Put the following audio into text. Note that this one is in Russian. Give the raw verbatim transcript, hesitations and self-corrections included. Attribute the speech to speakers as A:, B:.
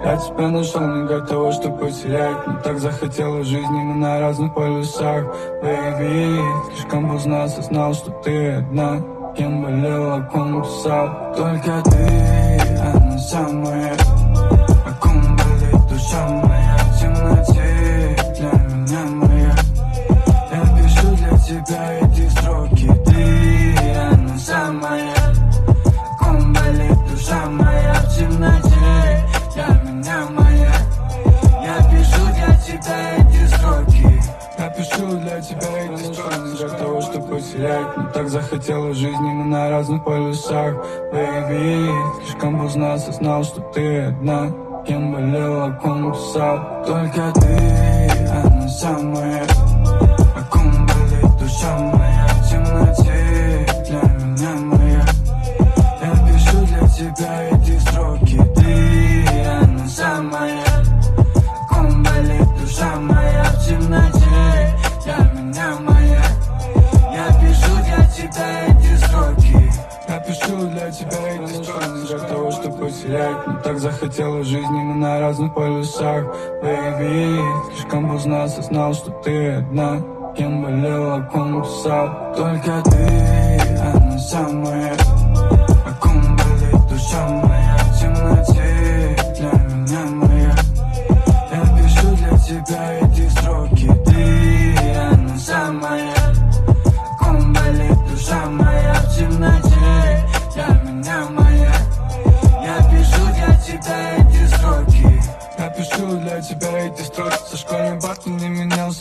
A: Я тебя нашел не для того, чтобы потерять, но так захотела жизни, мы на разных полюсах. Baby, слишком поздно осознал, что ты одна, кем болел, о ком писал. Только ты, она самая, о ком болит душа моя. В темноте для меня моя, я пишу для тебя эти строки. Ты, она самая, о ком болит душа моя. В темноте для меня моя, я пишу для тебя эти строки. Я пишу для тебя эти строки для того, чтобы потерять, но так захотела жизни, мы на разных полюсах. Baby, слишком поздно осознал, что ты одна, кем болел, о ком писал. Только ты, она самая, о ком болит душа моя. В темноте для меня моя, я пишу для тебя эти строки. Ты, она самая, о ком болит душа моя. В темноте для меня моя, я пишу для тебя эти строки. Я пишу для тебя эти строки для того, чтобы потерять, но так захотела жизни, мы на разных полюсах. Baby, слишком поздно осознал, что ты одна, кем болел, о ком писал. Только ты, она самая, о ком болит душа моя. В темноте для меня моя, я пишу для тебя эти строки. Ты, она самая, о ком болит душа моя. В темноте для меня моя, я пишу для тебя эти строки. Я пишу для тебя эти строки. Со школьной парты не менялся